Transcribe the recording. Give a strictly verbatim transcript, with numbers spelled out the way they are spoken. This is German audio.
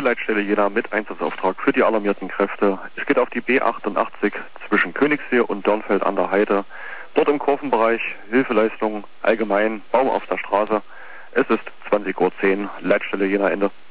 Leitstelle Jena mit Einsatzauftrag für die alarmierten Kräfte. Es geht auf die B achtundachtzig zwischen Königssee und Dörnfeld an der Heide. Dort im Kurvenbereich Hilfeleistung allgemein, Baum auf der Straße. Es ist zwanzig Uhr zehn, Leitstelle Jena Ende.